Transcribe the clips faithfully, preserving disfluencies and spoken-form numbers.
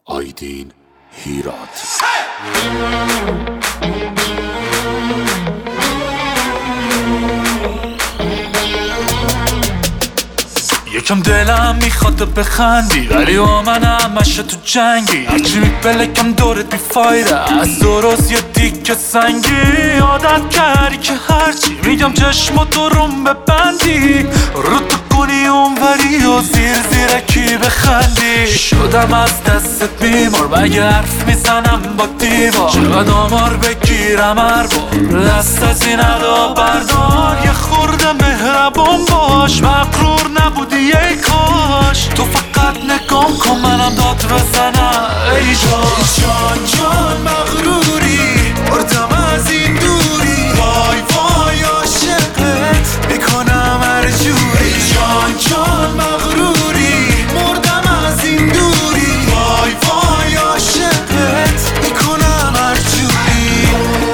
آیدین هیرات. یکم دلم میخواد بخندی ولی با من همش تو جنگی، هرچی میپلکم دورت بیفایده از درست یه دیگه سنگی. عادت کردی که هرچی میگم چشماتو روم ببندی، رو تو کنی اونوری و زیر زیرکی بخندی. شدم از دستت بیمار مگه حرف میزنم با دیوار، چقدر آمار بگیرم هر بار دست از این ادا بردار. یه خورده مهربان باش، مغرور نبودی ای کاش، تو فقط نگام کن منم داد بزنم. ای جان جان جان مغروری مردم از این دوری، وای وای عاشقت میکنم هر جوری. ای جان جان مغروری مردم از این دوری، وای وای عاشقت میکنم هر جوری.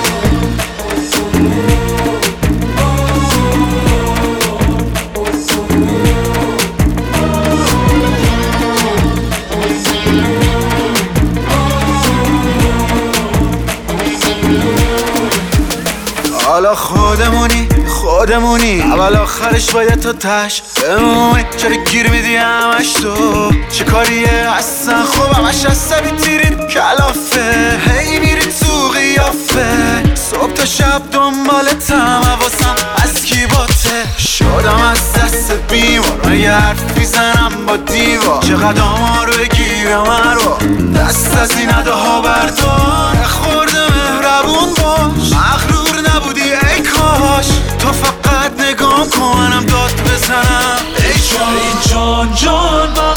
حالا خودمونی خودمونی اول آخرش باید تو تش بمونی. چرا گیر میدی همش تو چه کاریه اصلا؟ خوب همش عصبی تیرین کلافه، هی میری تو قیافه صبح تا شب دنبالتم، حواسم از کی باته. شدم از دست بیمار مگه حرف میزنم با دیوار، چقدر آمار بگیرم هر بار دست از این اداها بردار. خورده مهربون باش، مغرور نبودی ای کاش، تو فقط نگام کن منم داد بزنم. ای جان ای جان جان